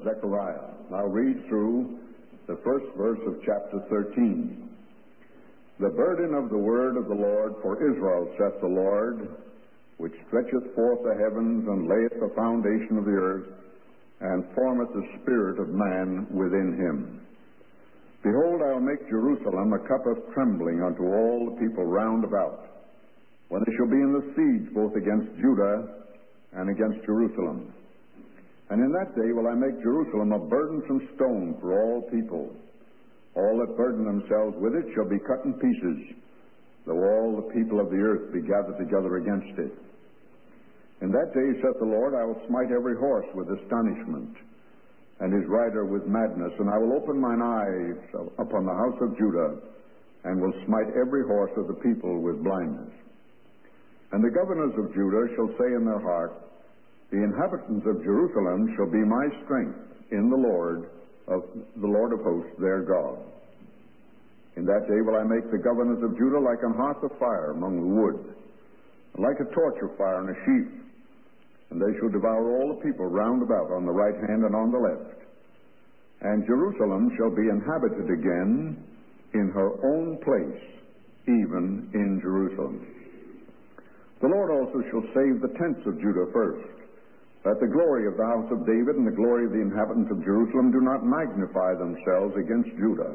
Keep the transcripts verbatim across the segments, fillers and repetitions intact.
Zechariah. I'll read through the first verse of chapter thirteen. The burden of the word of the Lord for Israel, saith the Lord, which stretcheth forth the heavens, and layeth the foundation of the earth, and formeth the spirit of man within him. Behold, I will make Jerusalem a cup of trembling unto all the people round about, when they shall be in the siege both against Judah and against Jerusalem. And in that day will I make Jerusalem a burdensome stone for all people. All that burden themselves with it shall be cut in pieces, though all the people of the earth be gathered together against it. In that day, saith the Lord, I will smite every horse with astonishment, and his rider with madness, and I will open mine eyes upon the house of Judah, and will smite every horse of the people with blindness. And the governors of Judah shall say in their heart, the inhabitants of Jerusalem shall be my strength in the Lord of the Lord of hosts, their God. In that day will I make the governors of Judah like an hearth of fire among the wood, and like a torch of fire in a sheaf. And they shall devour all the people round about on the right hand and on the left. And Jerusalem shall be inhabited again in her own place, even in Jerusalem. The Lord also shall save the tents of Judah first, that the glory of the house of David and the glory of the inhabitants of Jerusalem do not magnify themselves against Judah.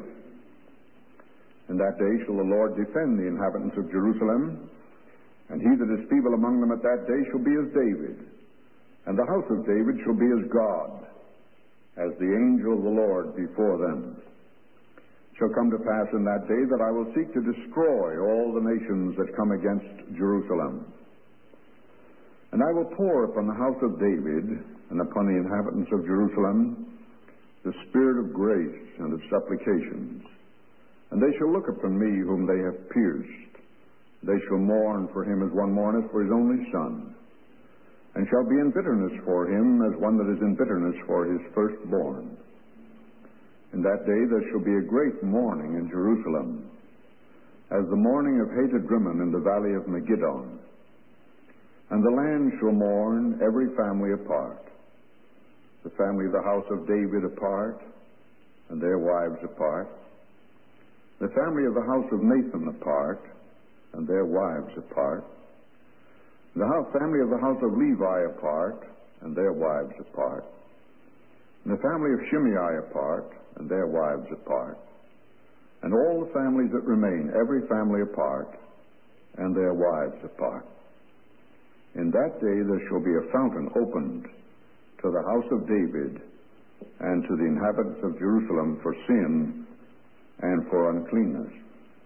In that day shall the Lord defend the inhabitants of Jerusalem, and he that is feeble among them at that day shall be as David, and the house of David shall be as God, as the angel of the Lord before them. It shall come to pass in that day that I will seek to destroy all the nations that come against Jerusalem. And I will pour upon the house of David and upon the inhabitants of Jerusalem the spirit of grace and of supplications. And they shall look upon me whom they have pierced. They shall mourn for him as one mourneth for his only son, and shall be in bitterness for him as one that is in bitterness for his firstborn. In that day there shall be a great mourning in Jerusalem, as the mourning of Hatedrimmon in the valley of Megiddon. And the land shall mourn, every family apart, the family of the house of David apart, and their wives apart, the family of the house of Nathan apart, and their wives apart, the house, family of the house of Levi apart, and their wives apart, and the family of Shimei apart, and their wives apart, and all the families that remain, every family apart, and their wives apart. In that day there shall be a fountain opened to the house of David and to the inhabitants of Jerusalem for sin and for uncleanness.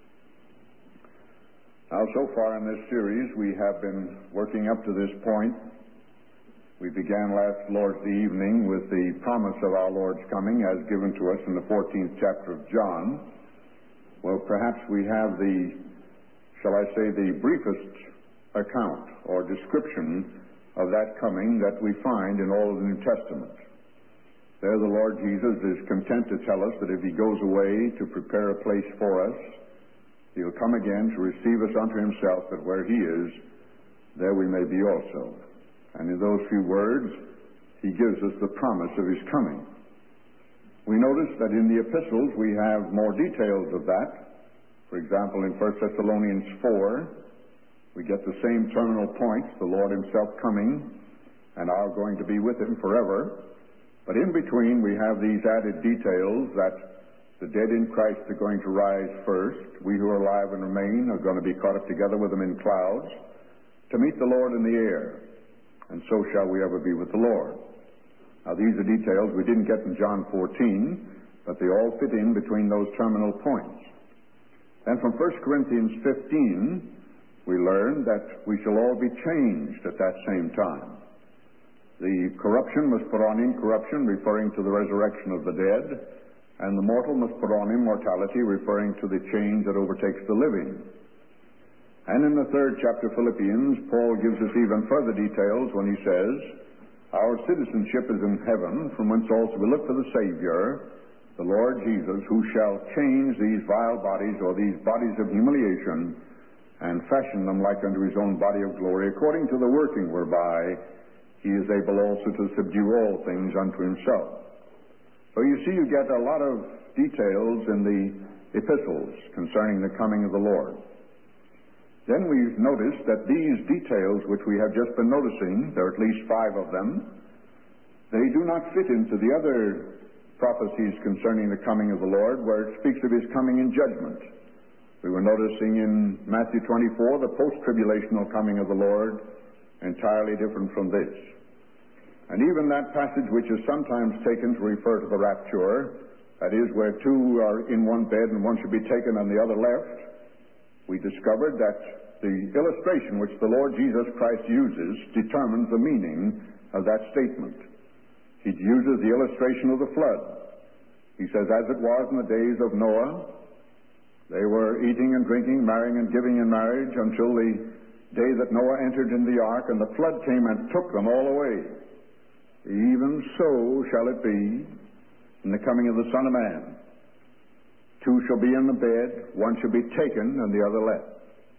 Now, so far in this series, we have been working up to this point. We began last Lord's Day evening with the promise of our Lord's coming as given to us in the fourteenth chapter of John. Well, perhaps we have the, shall I say, the briefest account or description of that coming that we find in all of the New Testament. There the Lord Jesus is content to tell us that if he goes away to prepare a place for us, he'll come again to receive us unto himself, that where he is, there we may be also. And in those few words, he gives us the promise of his coming. We notice that in the epistles we have more details of that. For example, in First Thessalonians four, we get the same terminal points, the Lord himself coming, and our going to be with him forever. But in between we have these added details that the dead in Christ are going to rise first. We who are alive and remain are going to be caught up together with them in clouds to meet the Lord in the air. And so shall we ever be with the Lord. Now, these are details we didn't get in John fourteen, but they all fit in between those terminal points. Then from First Corinthians fifteen, we learn that we shall all be changed at that same time. The corruption must put on incorruption, referring to the resurrection of the dead, and the mortal must put on immortality, referring to the change that overtakes the living. And in the third chapter of Philippians, Paul gives us even further details when he says, our citizenship is in heaven, from whence also we look for the Savior, the Lord Jesus, who shall change these vile bodies, or these bodies of humiliation, and fashion them like unto his own body of glory, according to the working whereby he is able also to subdue all things unto himself. So you see, you get a lot of details in the epistles concerning the coming of the Lord. Then we've noticed that these details which we have just been noticing, there are at least five of them, they do not fit into the other prophecies concerning the coming of the Lord, where it speaks of his coming in judgment. We were noticing in Matthew twenty-four the post-tribulational coming of the Lord, entirely different from this. And even that passage which is sometimes taken to refer to the rapture, that is, where two are in one bed and one should be taken and the other left, we discovered that the illustration which the Lord Jesus Christ uses determines the meaning of that statement. He uses the illustration of the flood. He says, as it was in the days of Noah, they were eating and drinking, marrying and giving in marriage until the day that Noah entered in the ark, and the flood came and took them all away. Even so shall it be in the coming of the Son of Man. Two shall be in the bed, one shall be taken, and the other left.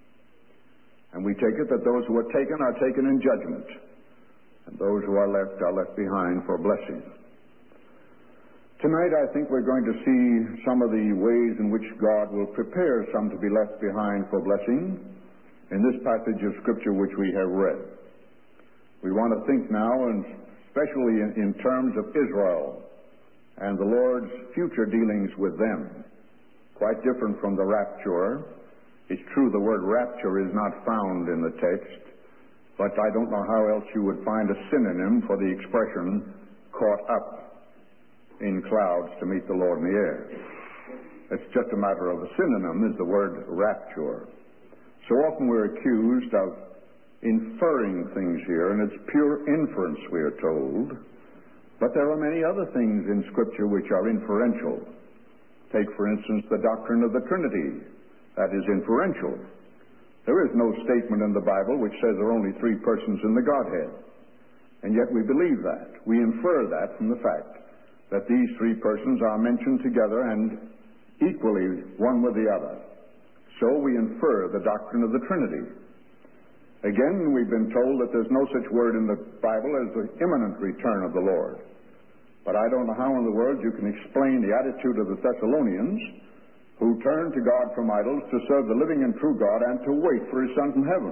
And we take it that those who are taken are taken in judgment, and those who are left are left behind for blessing. Tonight I think we're going to see some of the ways in which God will prepare some to be left behind for blessing in this passage of Scripture which we have read. We want to think now, and especially in, in terms of Israel and the Lord's future dealings with them. Quite different from the rapture. It's true the word rapture is not found in the text, but I don't know how else you would find a synonym for the expression caught up in clouds to meet the Lord in the air. It's just a matter of a synonym is the word rapture. So often we're accused of inferring things here, and it's pure inference, we are told. But there are many other things in Scripture which are inferential. Take, for instance, the doctrine of the Trinity. That is inferential. There is no statement in the Bible which says there are only three persons in the Godhead. And yet we believe that. We infer that from the fact that these three persons are mentioned together and equally one with the other. So we infer the doctrine of the Trinity. Again, we've been told that there's no such word in the Bible as the imminent return of the Lord. But I don't know how in the world you can explain the attitude of the Thessalonians, who turned to God from idols to serve the living and true God and to wait for his Son from heaven.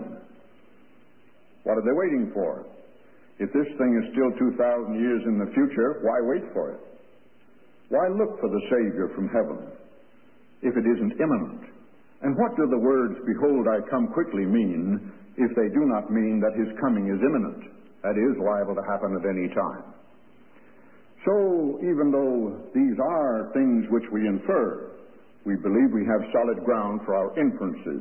What are they waiting for? If this thing is still two thousand years in the future, why wait for it? Why look for the Savior from heaven if it isn't imminent? And what do the words, behold, I come quickly, mean if they do not mean that his coming is imminent? That is liable to happen at any time. So, even though these are things which we infer, we believe we have solid ground for our inferences.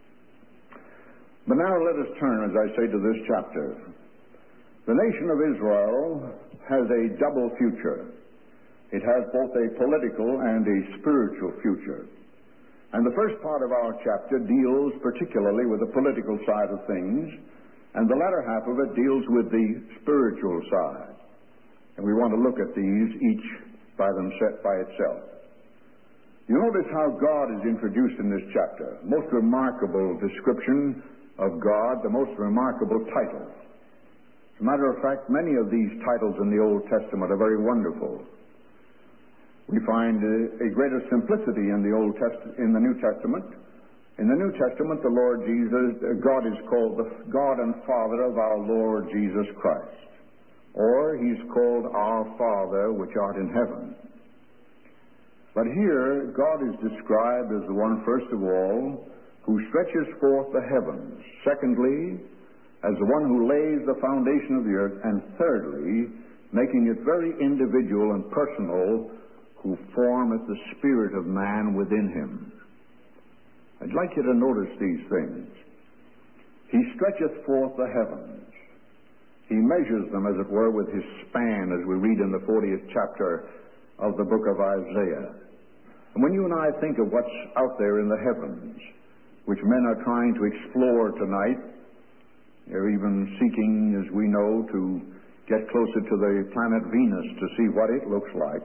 But now let us turn, as I say, to this chapter. The nation of Israel has a double future. It has both a political and a spiritual future. And the first part of our chapter deals particularly with the political side of things, and the latter half of it deals with the spiritual side. And we want to look at these each by them set by itself. You notice how God is introduced in this chapter. Most remarkable description of God, the most remarkable title. As a matter of fact, many of these titles in the Old Testament are very wonderful. We find a, a greater simplicity in the Old Test- in the New Testament. In the New Testament, the Lord Jesus, God is called the God and Father of our Lord Jesus Christ. Or he's called our Father which art in heaven. But here, God is described as the one, first of all, who stretches forth the heavens. Secondly, as the one who lays the foundation of the earth. And thirdly, making it very individual and personal, who formeth the spirit of man within him. I'd like you to notice these things. He stretcheth forth the heavens. He measures them, as it were, with his span, as we read in the fortieth chapter of the book of Isaiah. And when you and I think of what's out there in the heavens, which men are trying to explore tonight, they're even seeking, as we know, to get closer to the planet Venus to see what it looks like.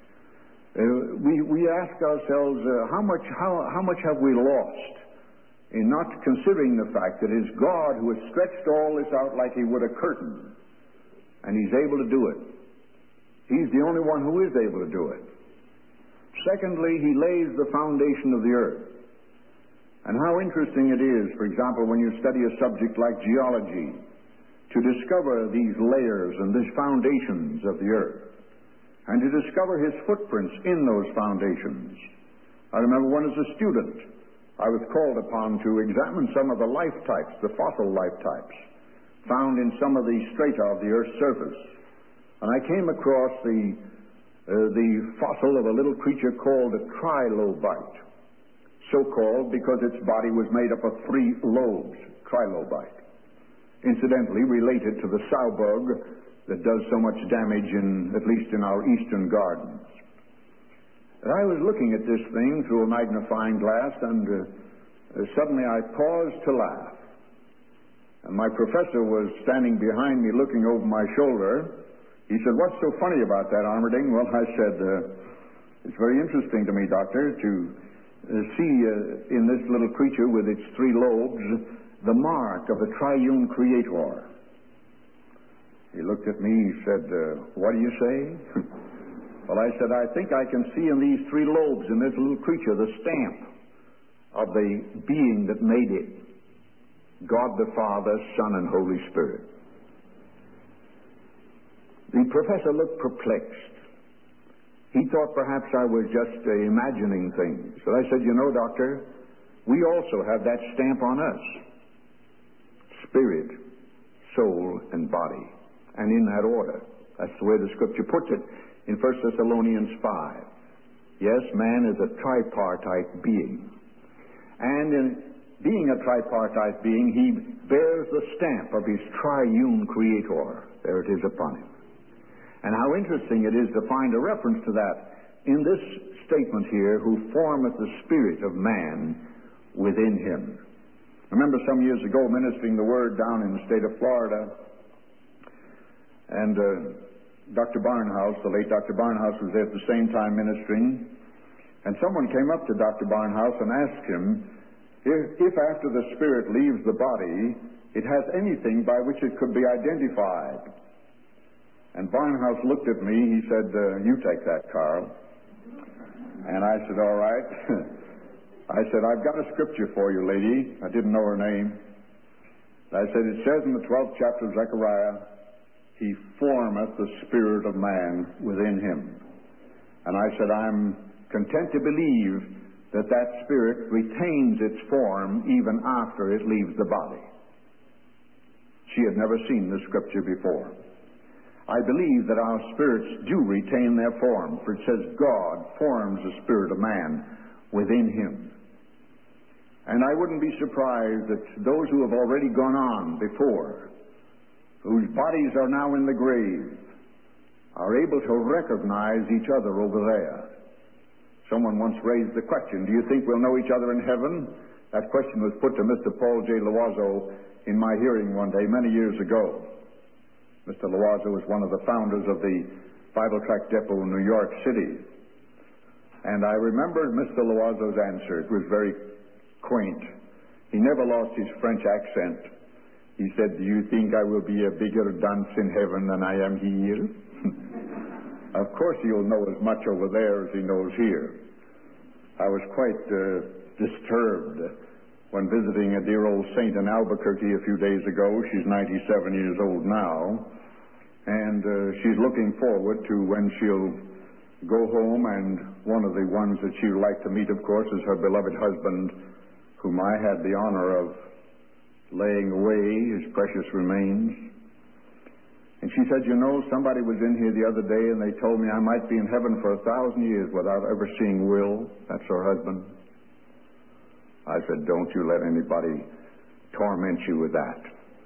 Uh, we, we ask ourselves, uh, how much, how, how much have we lost in not considering the fact that it's God who has stretched all this out like he would a curtain, and he's able to do it. He's the only one who is able to do it. Secondly, he lays the foundation of the earth. And how interesting it is, for example, when you study a subject like geology, to discover these layers and these foundations of the earth, and to discover his footprints in those foundations. I remember when as a student, I was called upon to examine some of the life types, the fossil life types, found in some of the strata of the earth's surface. And I came across the, uh, the fossil of a little creature called a trilobite, so called because its body was made up of three lobes, trilobite, incidentally related to the sow bug that does so much damage, in, at least in our eastern gardens. And I was looking at this thing through a magnifying glass, and uh, uh, suddenly I paused to laugh. And my professor was standing behind me looking over my shoulder. He said, "What's so funny about that, Armerding?" Well, I said, uh, "It's very interesting to me, Doctor, to uh, see uh, in this little creature with its three lobes the mark of a triune creator." He looked at me, he said, uh, "What do you say?" Well, I said, "I think I can see in these three lobes in this little creature the stamp of the being that made it, God the Father, Son, and Holy Spirit." The professor looked perplexed. He thought perhaps I was just uh, imagining things. So I said, "You know, Doctor, we also have that stamp on us. Spirit, soul, and body. And in that order. That's the way the Scripture puts it in First Thessalonians five. Yes, man is a tripartite being. And in being a tripartite being, he bears the stamp of his triune creator. There it is upon him. And how interesting it is to find a reference to that in this statement here, "who formeth the spirit of man within him." I remember some years ago ministering the word down in the state of Florida, and uh, Doctor Barnhouse, the late Doctor Barnhouse, was there at the same time ministering, and someone came up to Doctor Barnhouse and asked him if, if after the spirit leaves the body, it has anything by which it could be identified. And Barnhouse looked at me. He said, uh, "You take that, Carl." And I said, "All right." I said, "I've got a scripture for you, lady." I didn't know her name. I said, "It says in the twelfth chapter of Zechariah, He formeth the spirit of man within him." And I said, "I'm content to believe that that spirit retains its form even after it leaves the body." She had never seen the scripture before. I believe that our spirits do retain their form, for it says God forms the spirit of man within him. And I wouldn't be surprised that those who have already gone on before, whose bodies are now in the grave, are able to recognize each other over there. Someone once raised the question, "Do you think we'll know each other in heaven?" That question was put to Mister Paul J. Loazo in my hearing one day many years ago. Mister Loazo was one of the founders of the Bible Tract Depot in New York City. And I remembered Mister Loazo's answer. It was very quaint. He never lost his French accent. He said, "Do you think I will be a bigger dunce in heaven than I am here?" Of course he'll know as much over there as he knows here. I was quite uh, disturbed when visiting a dear old saint in Albuquerque a few days ago. She's ninety-seven years old now, and uh, she's looking forward to when she'll go home, and one of the ones that she would like to meet, of course, is her beloved husband, whom I had the honor of laying away his precious remains. And she said, "You know, somebody was in here the other day and they told me I might be in heaven for a thousand years without ever seeing Will." That's her husband. I said, "Don't you let anybody torment you with that."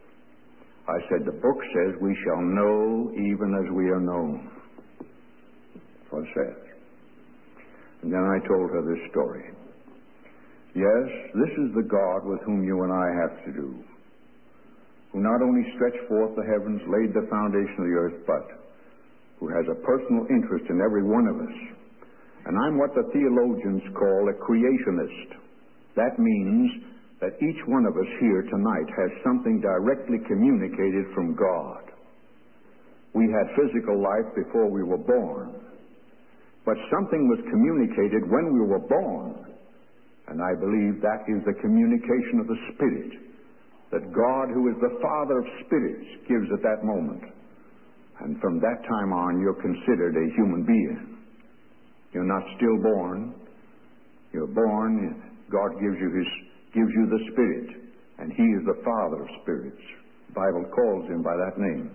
I said, "The book says we shall know even as we are known." That's what it says. And then I told her this story. Yes, this is the God with whom you and I have to do, who not only stretched forth the heavens, laid the foundation of the earth, but who has a personal interest in every one of us. And I'm what the theologians call a creationist. That means that each one of us here tonight has something directly communicated from God. We had physical life before we were born. But something was communicated when we were born. And I believe that is the communication of the Spirit that God, who is the Father of spirits, gives at that moment. And from that time on, you're considered a human being. You're not stillborn. You're born. God gives you his, gives you the Spirit, and he is the Father of spirits. The Bible calls him by that name.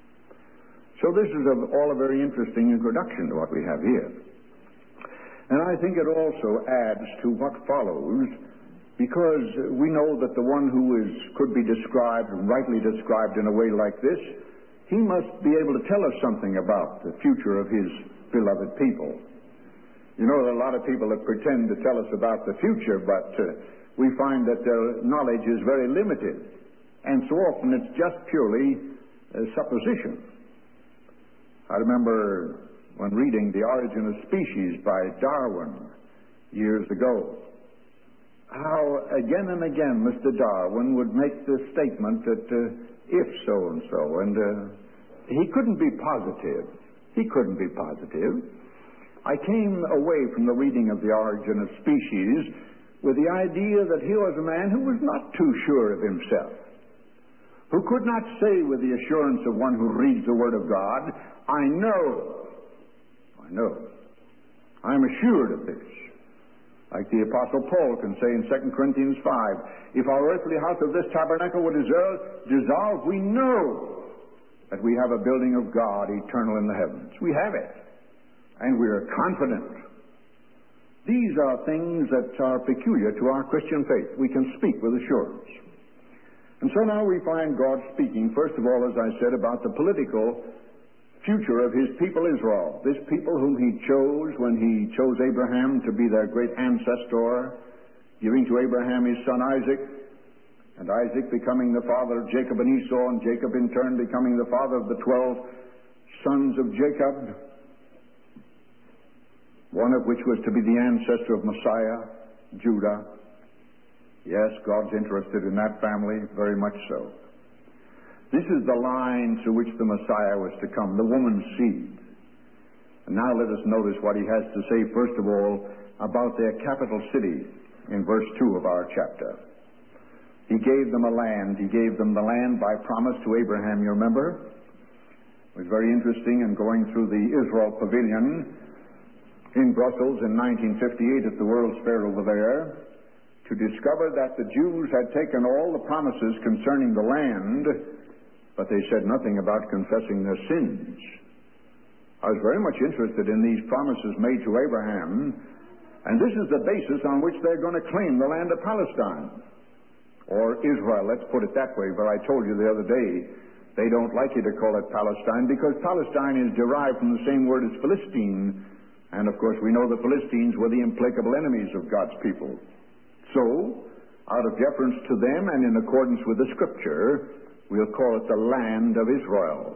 So this is a, all a very interesting introduction to what we have here. And I think it also adds to what follows, because we know that the one who is could be described, rightly described in a way like this, he must be able to tell us something about the future of his beloved people. You know, there are a lot of people that pretend to tell us about the future, but uh, we find that their knowledge is very limited. And so often it's just purely uh, supposition. I remember when reading The Origin of Species by Darwin years ago, how again and again Mister Darwin would make the statement that uh, if so-and-so, and uh, he couldn't be positive. He couldn't be positive. I came away from the reading of The Origin of Species with the idea that he was a man who was not too sure of himself, who could not say with the assurance of one who reads the Word of God, I know, I know, I'm assured of this. Like the Apostle Paul can say in Second Corinthians five, if our earthly house of this tabernacle would dissolve, we know that we have a building of God eternal in the heavens. We have it, and we are confident. These are things that are peculiar to our Christian faith. We can speak with assurance. And so now we find God speaking, first of all, as I said, about the political future of his people Israel, this people whom he chose when he chose Abraham to be their great ancestor, giving to Abraham his son Isaac, and Isaac becoming the father of Jacob and Esau, and Jacob in turn becoming the father of the twelve sons of Jacob, one of which was to be the ancestor of Messiah, Judah. Yes, God's interested in that family, very much so. This is the line through which the Messiah was to come, the woman's seed. And now let us notice what he has to say, first of all, about their capital city in verse two of our chapter. He gave them a land. He gave them the land by promise to Abraham, you remember? It was very interesting in going through the Israel Pavilion in Brussels in nineteen fifty-eight at the World's Fair over there, to discover that the Jews had taken all the promises concerning the land, but they said nothing about confessing their sins. I was very much interested in these promises made to Abraham, and this is the basis on which they're going to claim the land of Palestine, or Israel, let's put it that way, but I told you the other day, they don't like you to call it Palestine, because Palestine is derived from the same word as Philistine, and of course we know the Philistines were the implacable enemies of God's people. So, out of deference to them and in accordance with the Scripture, we'll call it the land of Israel.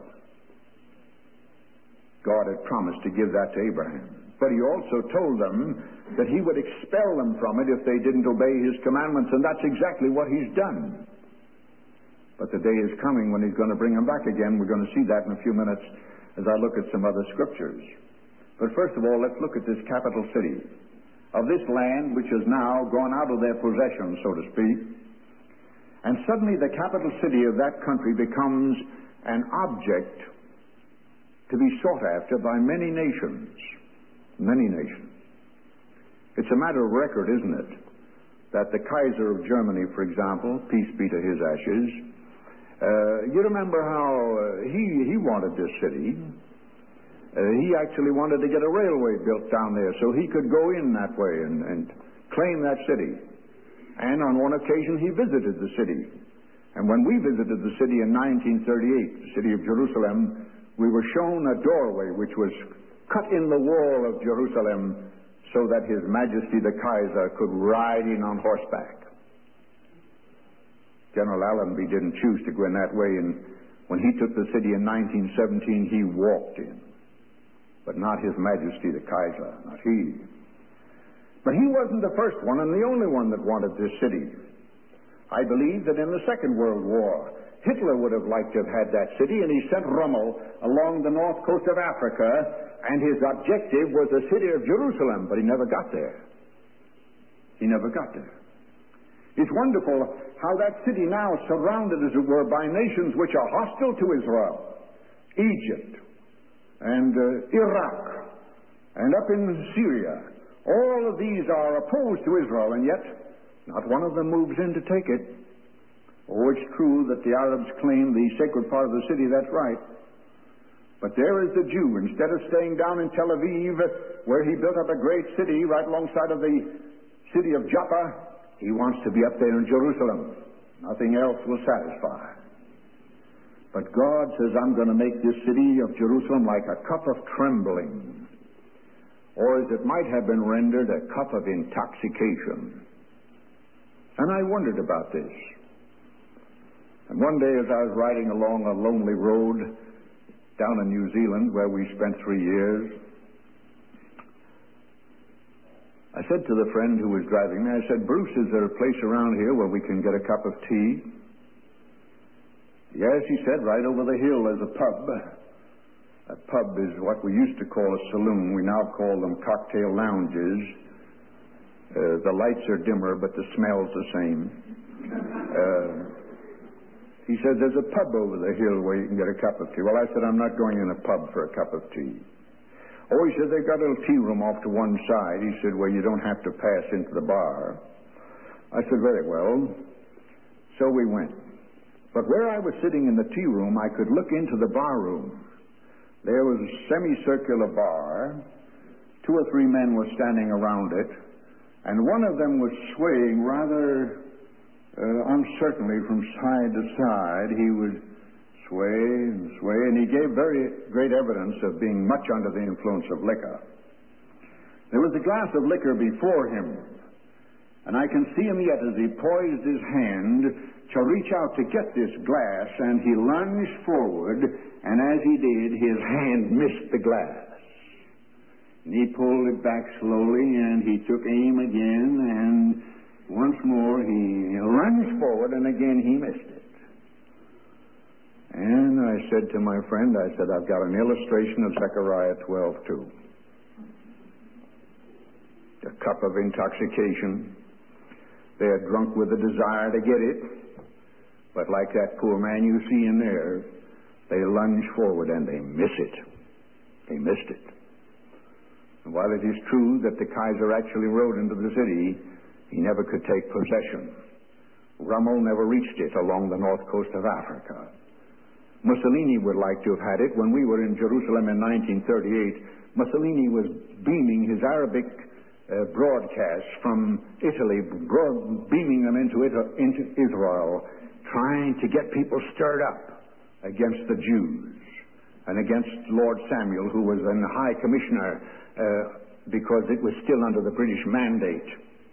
God had promised to give that to Abraham. But he also told them that he would expel them from it if they didn't obey his commandments, and that's exactly what he's done. But the day is coming when he's going to bring them back again. We're going to see that in a few minutes as I look at some other scriptures. But first of all, let's look at this capital city of this land which has now gone out of their possession, so to speak. And suddenly the capital city of that country becomes an object to be sought after by many nations. Many nations. It's a matter of record, isn't it, that the Kaiser of Germany, for example, peace be to his ashes, uh, you remember how uh, he, he wanted this city. Uh, he actually wanted to get a railway built down there so he could go in that way and, and claim that city. And on one occasion he visited the city. And when we visited the city in nineteen thirty-eight, the city of Jerusalem, we were shown a doorway which was cut in the wall of Jerusalem so that His Majesty the Kaiser could ride in on horseback. General Allenby didn't choose to go in that way, and when he took the city in nineteen seventeen, he walked in. But not His Majesty the Kaiser, not he. But he wasn't the first one and the only one that wanted this city. I believe that in the Second World War, Hitler would have liked to have had that city, and he sent Rommel along the north coast of Africa, and his objective was the city of Jerusalem, but he never got there. He never got there. It's wonderful how that city now is surrounded, as it were, by nations which are hostile to Israel. Egypt and uh, Iraq and up in Syria. All of these are opposed to Israel, and yet not one of them moves in to take it. Oh, it's true that the Arabs claim the sacred part of the city, that's right. But there is the Jew, instead of staying down in Tel Aviv, where he built up a great city right alongside of the city of Joppa, he wants to be up there in Jerusalem. Nothing else will satisfy. But God says, I'm going to make this city of Jerusalem like a cup of trembling, or as it might have been rendered, a cup of intoxication. And I wondered about this. And one day as I was riding along a lonely road down in New Zealand, where we spent three years, I said to the friend who was driving me, I said, Bruce, is there a place around here where we can get a cup of tea? Yes, he said, right over the hill there's a pub. A pub is what we used to call a saloon. We now call them cocktail lounges. Uh, the lights are dimmer, but the smell's the same. Uh, he said, there's a pub over the hill where you can get a cup of tea. Well, I said, I'm not going in a pub for a cup of tea. Oh, he said, they've got a little tea room off to one side. He said, where you don't have to pass into the bar. I said, very well. So we went. But where I was sitting in the tea room, I could look into the bar room. There was a semicircular bar. Two or three men were standing around it, and one of them was swaying rather uh, uncertainly from side to side. He would sway and sway, and he gave very great evidence of being much under the influence of liquor. There was a glass of liquor before him, and I can see him yet as he poised his hand to reach out to get this glass, and he lunged forward, and as he did, his hand missed the glass. And he pulled it back slowly, and he took aim again, and once more he lunged forward, and again he missed it. And I said to my friend, I said, I've got an illustration of Zechariah twelve two. A cup of intoxication. They are drunk with a desire to get it. But like that poor man you see in there, they lunge forward and they miss it. They missed it. And while it is true that the Kaiser actually rode into the city, he never could take possession. Rommel never reached it along the north coast of Africa. Mussolini would like to have had it. When we were in Jerusalem in nineteen thirty-eight, Mussolini was beaming his Arabic uh, broadcasts from Italy, broad, beaming them into, it, into Israel, trying to get people stirred up against the Jews and against Lord Samuel, who was then the High Commissioner, uh, because it was still under the British mandate.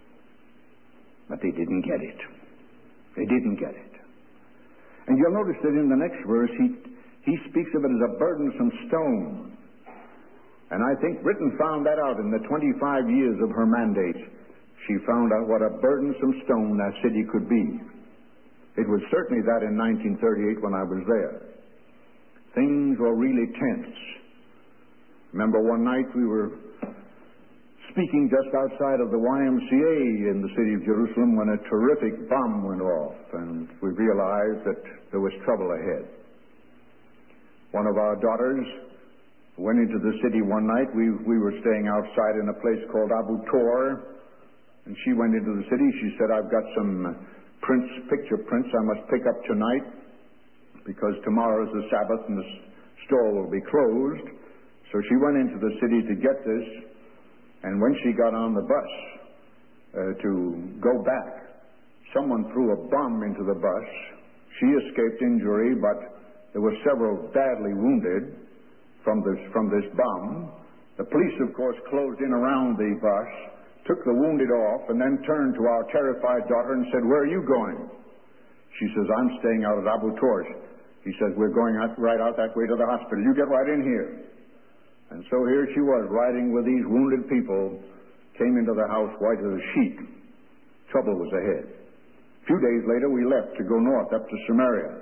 But they didn't get it. They didn't get it. And you'll notice that in the next verse, he, he speaks of it as a burdensome stone. And I think Britain found that out in the twenty-five years of her mandate. She found out what a burdensome stone that city could be. It was certainly that in nineteen thirty-eight when I was there. Things were really tense. Remember one night we were speaking just outside of the Y M C A in the city of Jerusalem when a terrific bomb went off, and we realized that there was trouble ahead. One of our daughters went into the city one night. We, we were staying outside in a place called Abu Tor, and she went into the city. She said, I've got some prints, picture prints I must pick up tonight because tomorrow is the Sabbath and the store will be closed. So she went into the city to get this, and when she got on the bus uh, to go back, someone threw a bomb into the bus. She escaped injury, but there were several badly wounded from this, from this bomb. The police, of course, closed in around the bus, took the wounded off, and then turned to our terrified daughter and said, where are you going? She says, I'm staying out at Abu Tor. He says, we're going out, right out that way to the hospital. You get right in here. And so here she was, riding with these wounded people, came into the house white as a sheet. Trouble was ahead. A few days later, we left to go north up to Samaria.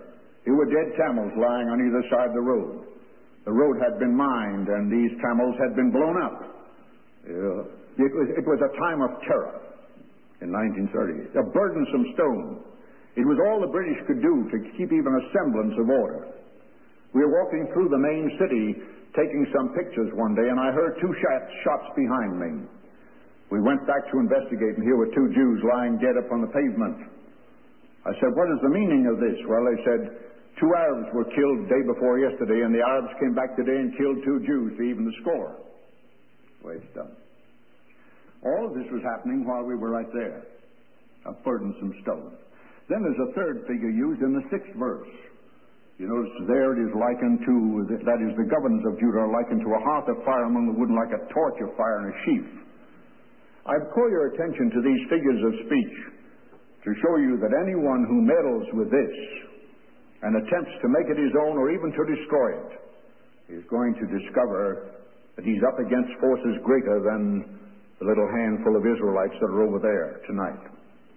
Here were dead camels lying on either side of the road. The road had been mined, and these camels had been blown up. Uh, it, was, it was a time of terror in nineteen thirty. A burdensome stone. It was all the British could do to keep even a semblance of order. We were walking through the main city, taking some pictures one day, and I heard two shots, shots behind me. We went back to investigate, and here were two Jews lying dead upon the pavement. I said, what is the meaning of this? Well, they said, two Arabs were killed the day before yesterday, and the Arabs came back today and killed two Jews to even the score. That's the way it's done. All of this was happening while we were right there. A burdensome stone. Then there's a third figure used in the sixth verse. You notice there it is likened to, that is, the governors of Judah are likened to a hearth of fire among the wood, like a torch of fire in a sheaf. I call your attention to these figures of speech to show you that anyone who meddles with this and attempts to make it his own or even to destroy it is going to discover that he's up against forces greater than the little handful of Israelites that are over there tonight.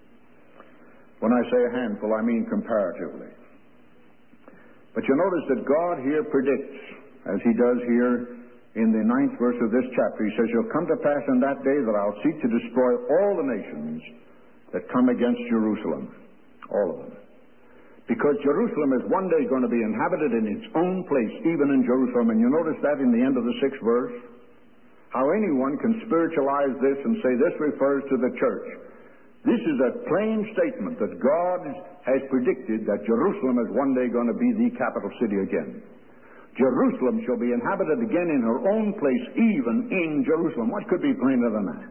When I say a handful, I mean comparatively. But you notice that God here predicts, as he does here in the ninth verse of this chapter, he says, "It'll come to pass in that day that I'll seek to destroy all the nations that come against Jerusalem." All of them. Because Jerusalem is one day going to be inhabited in its own place, even in Jerusalem. And you notice that in the end of the sixth verse? How anyone can spiritualize this and say this refers to the church. This is a plain statement that God has predicted that Jerusalem is one day going to be the capital city again. Jerusalem shall be inhabited again in her own place, even in Jerusalem. What could be plainer than that?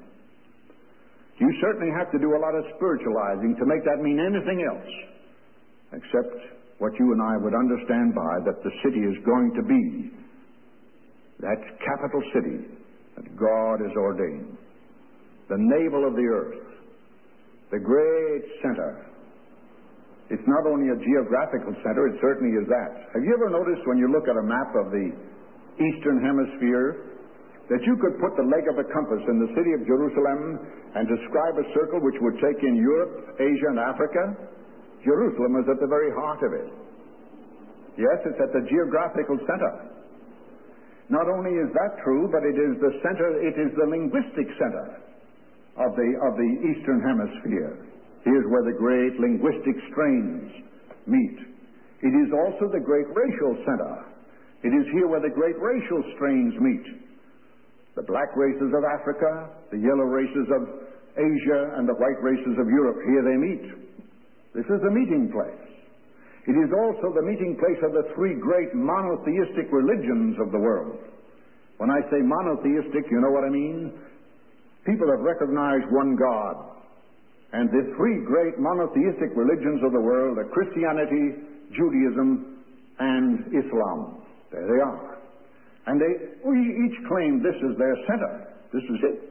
You certainly have to do a lot of spiritualizing to make that mean anything else, except what you and I would understand by that the city is going to be that capital city that God has ordained, the navel of the earth, the great center. It's not only a geographical center, it certainly is that. Have you ever noticed when you look at a map of the Eastern Hemisphere that you could put the leg of a compass in the city of Jerusalem and describe a circle which would take in Europe, Asia, and Africa? Jerusalem is at the very heart of it. Yes, it's at the geographical center. Not only is that true, but it is the center, it is the linguistic center of the, of the Eastern Hemisphere. Here's where the great linguistic strains meet. It is also the great racial center. It is here where the great racial strains meet. The black races of Africa, the yellow races of Asia, and the white races of Europe, here they meet. This is the meeting place. It is also the meeting place of the three great monotheistic religions of the world. When I say monotheistic, you know what I mean? People have recognized one God. And the three great monotheistic religions of the world are Christianity, Judaism, and Islam. There they are. And they each claim this is their center. This is it.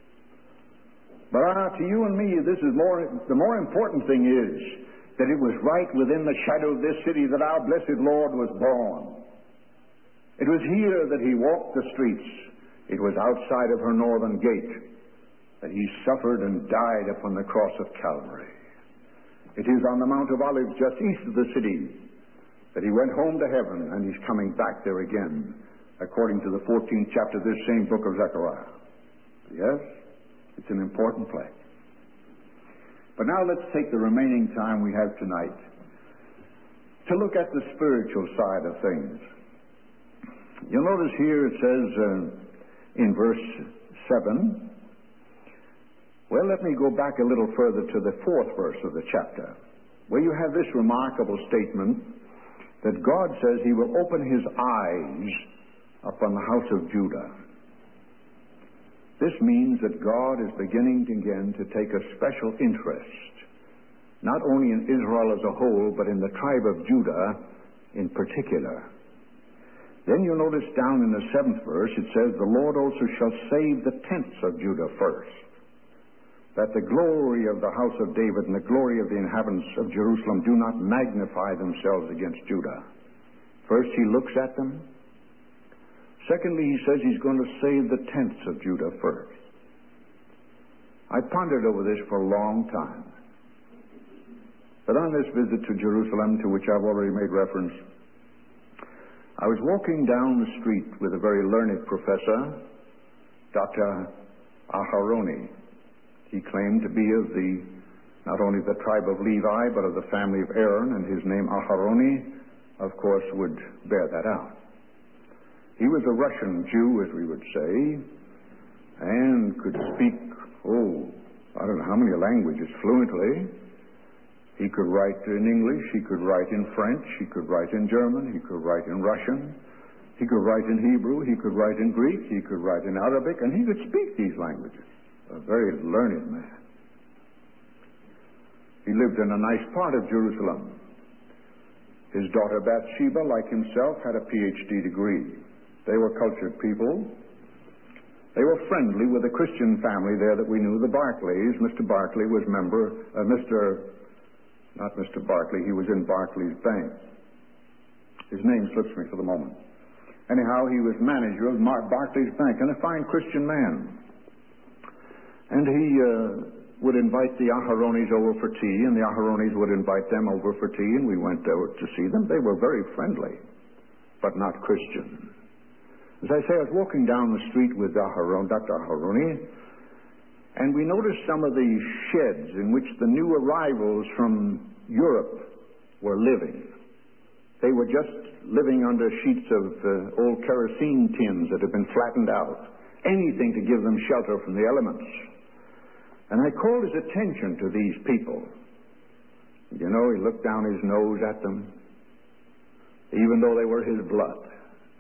But uh, to you and me, this is more, the more important thing is that it was right within the shadow of this city that our blessed Lord was born. It was here that he walked the streets. It was outside of her northern gate that he suffered and died upon the cross of Calvary. It is on the Mount of Olives just east of the city that he went home to heaven, and he's coming back there again, according to the fourteenth chapter of this same book of Zechariah. Yes, it's an important place. But now let's take the remaining time we have tonight to look at the spiritual side of things. You'll notice here it says uh, in verse seven, well, let me go back a little further to the fourth verse of the chapter, where you have this remarkable statement that God says he will open his eyes upon the house of Judah. This means that God is beginning again to take a special interest, not only in Israel as a whole, but in the tribe of Judah in particular. Then you'll notice down in the seventh verse, it says, "The Lord also shall save the tents of Judah first, that the glory of the house of David and the glory of the inhabitants of Jerusalem do not magnify themselves against Judah." First, he looks at them. Secondly, he says he's going to save the tents of Judah first. I pondered over this for a long time. But on this visit to Jerusalem, to which I've already made reference, I was walking down the street with a very learned professor, Doctor Aharoni. He claimed to be of the, not only the tribe of Levi, but of the family of Aaron, and his name Aharoni, of course, would bear that out. He was a Russian Jew, as we would say, and could speak, oh, I don't know how many languages fluently. He could write in English, he could write in French, he could write in German, he could write in Russian, he could write in Hebrew, he could write in Greek, he could write in Arabic, and he could speak these languages. A very learned man. He lived in a nice part of Jerusalem. His daughter Bathsheba, like himself, had a P H D degree. They were cultured people. They were friendly with a Christian family there that we knew, the Barclays. Mister Barclay was member, uh, Mister Not Mister Barclay, he was in Barclays Bank. His name slips me for the moment. Anyhow, he was manager of Mar- Barclays Bank, and a fine Christian man. And he uh, would invite the Aharonis over for tea, and the Aharonis would invite them over for tea, and we went over to see them. They were very friendly, but not Christian. As I say, I was walking down the street with Aharon, Doctor Aharoni, and we noticed some of the sheds in which the new arrivals from Europe were living. They were just living under sheets of uh, old kerosene tins that had been flattened out. Anything to give them shelter from the elements. And I called his attention to these people. You know, he looked down his nose at them, even though they were his blood.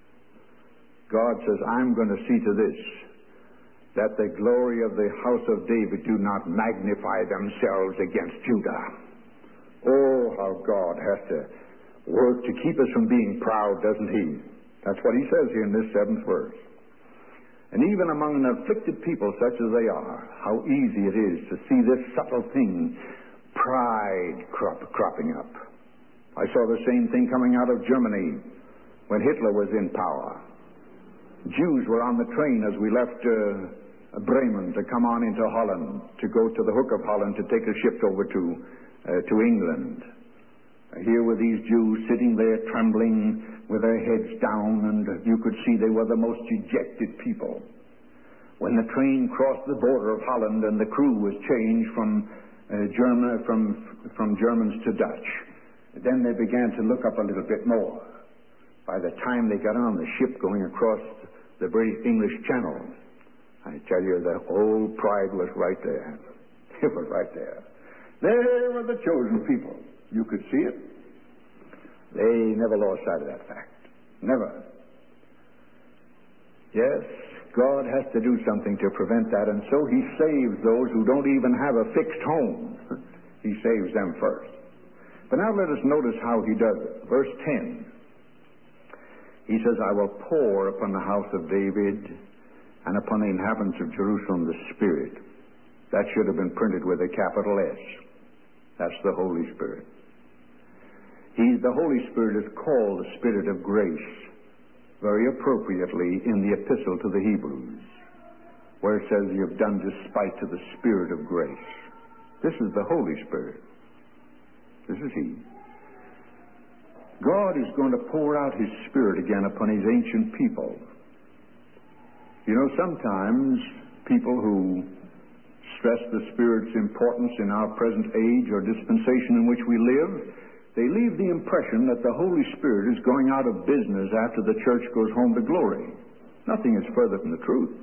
God says, I'm going to see to this, that the glory of the house of David do not magnify themselves against Judah. Oh, how God has to work to keep us from being proud, doesn't he? That's what he says here in this seventh verse. And even among an afflicted people such as they are, how easy it is to see this subtle thing, pride crop, cropping up. I saw the same thing coming out of Germany when Hitler was in power. Jews were on the train as we left uh, Bremen to come on into Holland, to go to the Hook of Holland to take a ship over to, uh, to England. Uh, here were these Jews sitting there trembling with their heads down, and you could see they were the most dejected people. When the train crossed the border of Holland and the crew was changed from, uh, German, from, from Germans to Dutch, then they began to look up a little bit more. By the time they got on the ship going across the British English Channel, I tell you, the whole pride was right there. It was right there. They were the chosen people. You could see it. They never lost sight of that fact. Never. Yes, God has to do something to prevent that, and so he saves those who don't even have a fixed home. He saves them first. But now let us notice how he does it. Verse ten. He says, I will pour upon the house of David and upon the inhabitants of Jerusalem the Spirit. That should have been printed with a capital S. That's the Holy Spirit. He, the Holy Spirit is called the Spirit of grace, very appropriately in the epistle to the Hebrews, where it says, you've done despite to the Spirit of grace. This is the Holy Spirit. This is He. God is going to pour out His Spirit again upon His ancient people. You know, sometimes people who stress the Spirit's importance in our present age or dispensation in which we live, they leave the impression that the Holy Spirit is going out of business after the church goes home to glory. Nothing is further from the truth.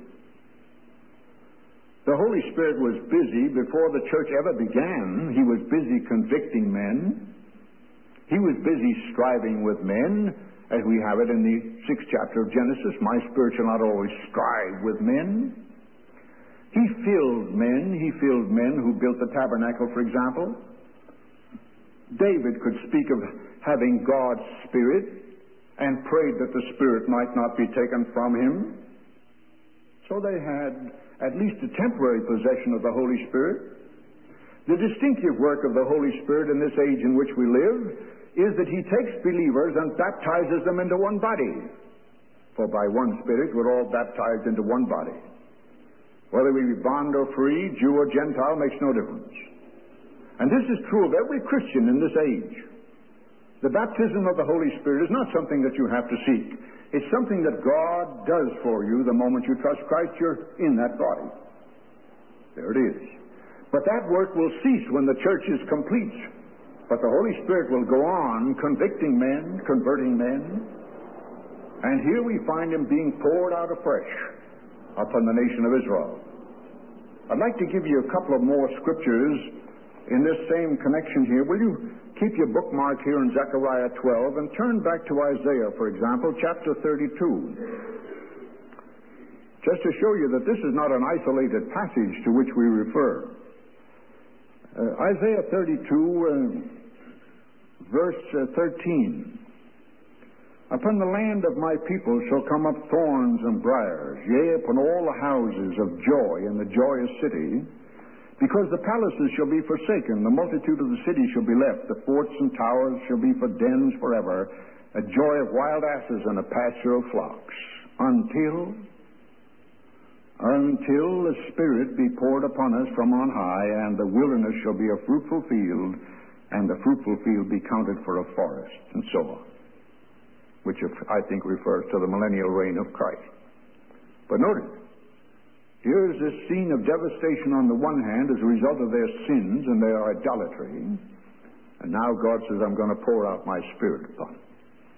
The Holy Spirit was busy before the church ever began. He was busy convicting men. He was busy striving with men, as we have it in the sixth chapter of Genesis. My spirit shall not always strive with men. He filled men. He filled men who built the tabernacle, for example. David could speak of having God's Spirit and prayed that the Spirit might not be taken from him. So they had at least a temporary possession of the Holy Spirit. The distinctive work of the Holy Spirit in this age in which we live is that He takes believers and baptizes them into one body. For by one Spirit we're all baptized into one body. Whether we be bond or free, Jew or Gentile, makes no difference. And this is true of every Christian in this age. The baptism of the Holy Spirit is not something that you have to seek. It's something that God does for you the moment you trust Christ. You're in that body. There it is. But that work will cease when the church is complete. But the Holy Spirit will go on convicting men, converting men. And here we find Him being poured out afresh upon the nation of Israel. I'd like to give you a couple of more scriptures in this same connection here. Will you keep your bookmark here in Zechariah twelve and turn back to Isaiah, for example, chapter thirty-two. Just to show you that this is not an isolated passage to which we refer. Uh, Isaiah thirty-two, uh, verse uh, thirteen. Upon the land of my people shall come up thorns and briars, yea, upon all the houses of joy in the joyous city, because the palaces shall be forsaken, the multitude of the cities shall be left, the forts and towers shall be for dens forever, a joy of wild asses and a pasture of flocks, until, until the Spirit be poured upon us from on high, and the wilderness shall be a fruitful field, and the fruitful field be counted for a forest, and so on, which I think refers to the millennial reign of Christ. But notice, here's this scene of devastation on the one hand as a result of their sins and their idolatry. And now God says, I'm going to pour out my Spirit upon them.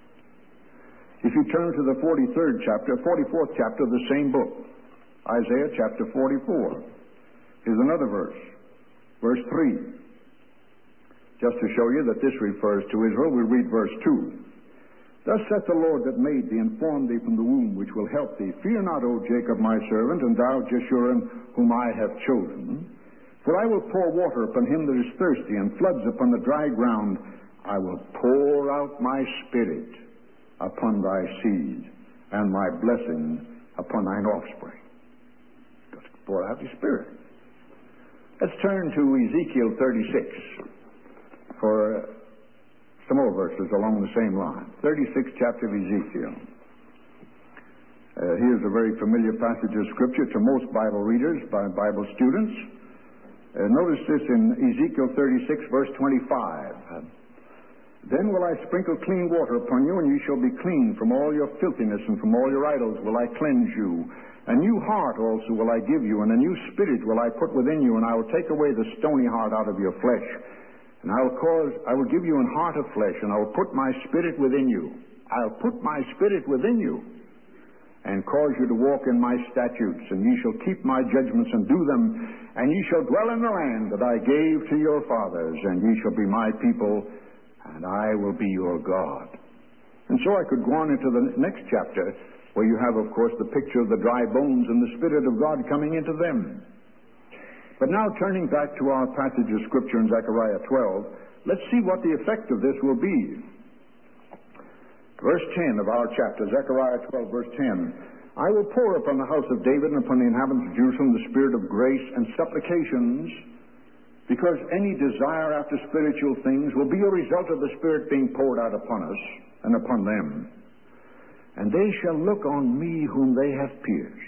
If you turn to the forty-third chapter, forty-fourth chapter of the same book, Isaiah chapter forty-four, here's another verse, verse three. Just to show you that this refers to Israel, we read verse two. Thus saith the Lord that made thee, and formed thee from the womb, which will help thee. Fear not, O Jacob, my servant, and thou, Jeshurun, whom I have chosen. For I will pour water upon him that is thirsty, and floods upon the dry ground. I will pour out my Spirit upon thy seed, and my blessing upon thine offspring. Got to pour out his Spirit. Let's turn to Ezekiel thirty-six for some more verses along the same line. thirty-sixth chapter of Ezekiel. Uh, here's a very familiar passage of Scripture to most Bible readers, by Bible students. Uh, notice this in Ezekiel thirty-six, verse twenty-five. Then will I sprinkle clean water upon you, and you shall be clean from all your filthiness, and from all your idols will I cleanse you. A new heart also will I give you, and a new spirit will I put within you, and I will take away the stony heart out of your flesh. And I will cause, I will give you an heart of flesh, and I will put my Spirit within you. I'll put my Spirit within you, and cause you to walk in my statutes, and ye shall keep my judgments and do them, and ye shall dwell in the land that I gave to your fathers, and ye shall be my people, and I will be your God. And so I could go on into the next chapter, where you have, of course, the picture of the dry bones and the Spirit of God coming into them. But now, turning back to our passage of Scripture in Zechariah twelve, let's see what the effect of this will be. Verse ten of our chapter, Zechariah twelve, verse ten. I will pour upon the house of David and upon the inhabitants of Jerusalem the Spirit of grace and supplications, because any desire after spiritual things will be a result of the Spirit being poured out upon us and upon them. And they shall look on me whom they have pierced.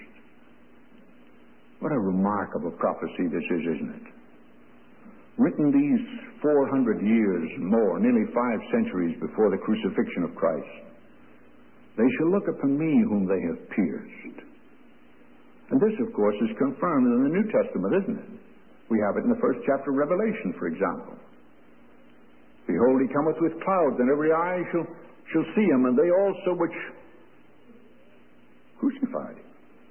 What a remarkable prophecy this is, isn't it? Written these four hundred years more, nearly five centuries before the crucifixion of Christ. They shall look upon me whom they have pierced. And this, of course, is confirmed in the New Testament, isn't it? We have it in the first chapter of Revelation, for example. Behold, he cometh with clouds, and every eye shall, shall see him, and they also which crucified him.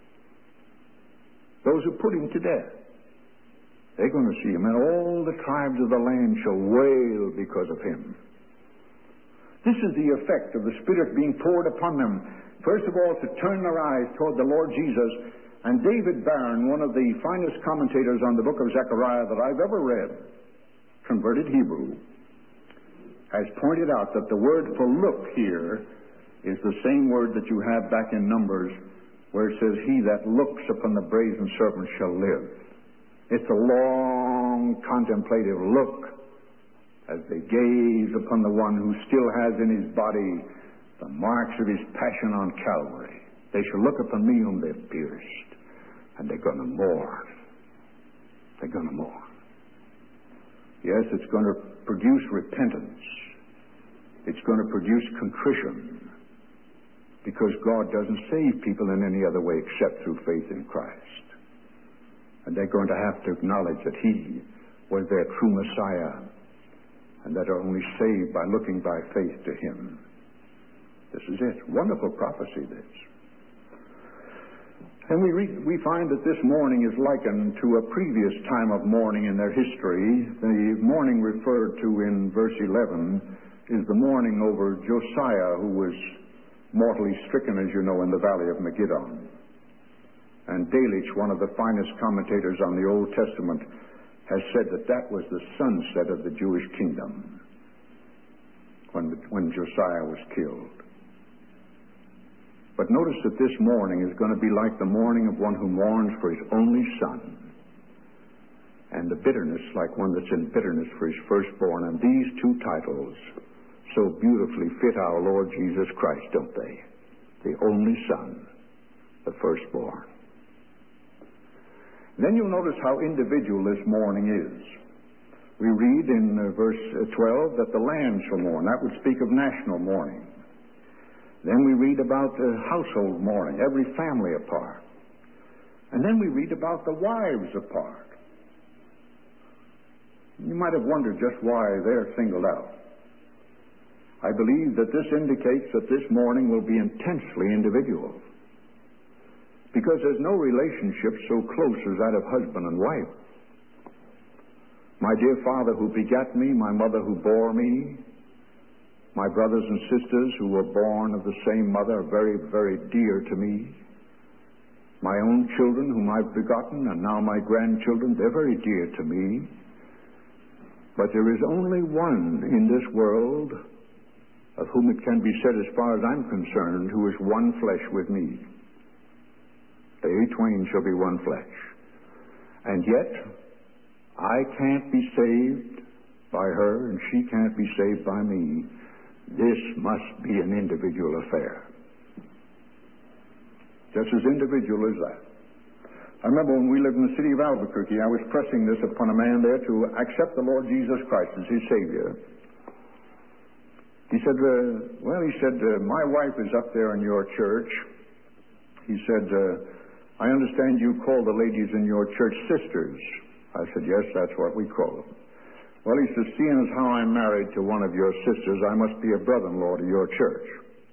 Those who put him to death. They're going to see him, and all the tribes of the land shall wail because of him. This is the effect of the Spirit being poured upon them. First of all, to turn their eyes toward the Lord Jesus. And David Barron, one of the finest commentators on the book of Zechariah that I've ever read, converted Hebrew, has pointed out that the word for look here is the same word that you have back in Numbers, where it says, he that looks upon the brazen serpent shall live. It's a long contemplative look as they gaze upon the one who still has in his body the marks of his passion on Calvary. They shall look upon me whom they've pierced, and they're going to mourn. They're going to mourn. Yes, it's going to produce repentance. It's going to produce contrition, because God doesn't save people in any other way except through faith in Christ. And they're going to have to acknowledge that He was their true Messiah, and that are only saved by looking by faith to Him. This is it. Wonderful prophecy, this. And we read, we find that this mourning is likened to a previous time of mourning in their history. The mourning referred to in verse eleven is the mourning over Josiah, who was mortally stricken, as you know, in the valley of Megiddo. And Delitzsch, one of the finest commentators on the Old Testament, has said that that was the sunset of the Jewish kingdom when, when Josiah was killed. But notice that this mourning is going to be like the mourning of one who mourns for his only son, and the bitterness like one that's in bitterness for his firstborn. And these two titles so beautifully fit our Lord Jesus Christ, don't they? The only son, the firstborn. Then you'll notice how individual this mourning is. We read in uh, verse twelve that the land shall mourn. That would speak of national mourning. Then we read about uh, household mourning, every family apart. And then we read about the wives apart. You might have wondered just why they're singled out. I believe that this indicates that this mourning will be intensely individual, because there's no relationship so close as that of husband and wife. My dear father who begat me, my mother who bore me, my brothers and sisters who were born of the same mother are very, very dear to me. My own children whom I've begotten, and now my grandchildren, they're very dear to me. But there is only one in this world of whom it can be said, as far as I'm concerned, who is one flesh with me. They twain shall be one flesh. And yet, I can't be saved by her, and she can't be saved by me. This must be an individual affair. Just as individual as that. I remember when we lived in the city of Albuquerque, I was pressing this upon a man there to accept the Lord Jesus Christ as his Savior. He said, uh, well, he said, uh, my wife is up there in your church. He said, uh, I understand you call the ladies in your church sisters. I said, yes, that's what we call them. Well, he says, seeing as how I'm married to one of your sisters, I must be a brother-in-law to your church.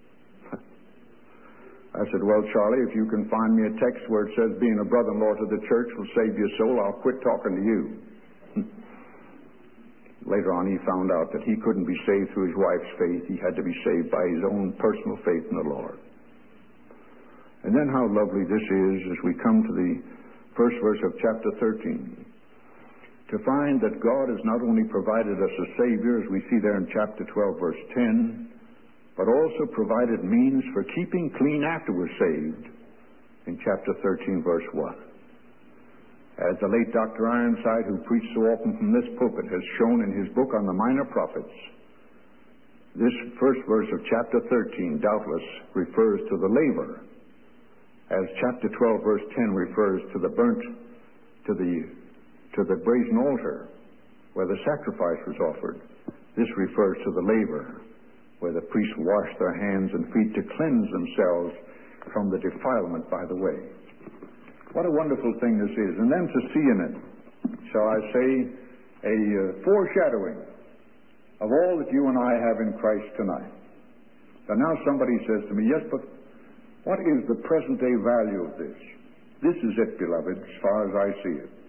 I said, well, Charlie, if you can find me a text where it says being a brother-in-law to the church will save your soul, I'll quit talking to you. Later on, he found out that he couldn't be saved through his wife's faith. He had to be saved by his own personal faith in the Lord. And then how lovely this is as we come to the first verse of chapter thirteen. To find that God has not only provided us a Savior, as we see there in chapter twelve, verse ten, but also provided means for keeping clean after we're saved in chapter thirteen, verse one. As the late Doctor Ironside, who preached so often from this pulpit, has shown in his book on the Minor Prophets, this first verse of chapter thirteen doubtless refers to the laver, as chapter twelve, verse ten refers to the burnt, to the to the brazen altar where the sacrifice was offered. This refers to the laver, where the priests washed their hands and feet to cleanse themselves from the defilement by the way. What a wonderful thing this is. And then to see in it, shall I say, a uh, foreshadowing of all that you and I have in Christ tonight. And now somebody says to me, yes, but what is the present day value of this? This is it, beloved, as far as I see it.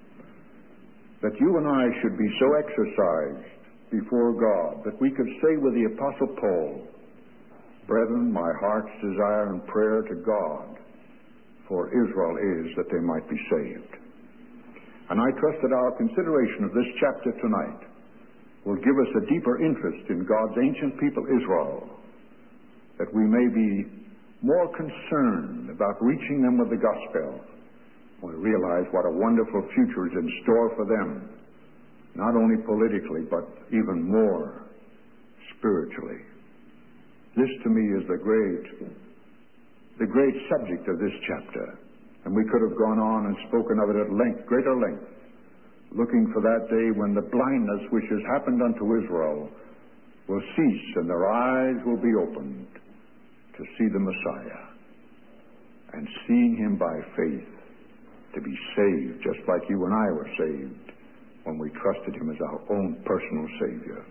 That you and I should be so exercised before God that we could say with the Apostle Paul, brethren, my heart's desire and prayer to God for Israel is that they might be saved. And I trust that our consideration of this chapter tonight will give us a deeper interest in God's ancient people Israel, that we may be more concerned about reaching them with the gospel. We realize what a wonderful future is in store for them, not only politically, but even more spiritually. This, to me, is the great, the great subject of this chapter. And we could have gone on and spoken of it at length, greater length. looking for that day when the blindness which has happened unto Israel will cease and their eyes will be opened to see the Messiah, and seeing him by faith to be saved, just like you and I were saved when we trusted him as our own personal Savior.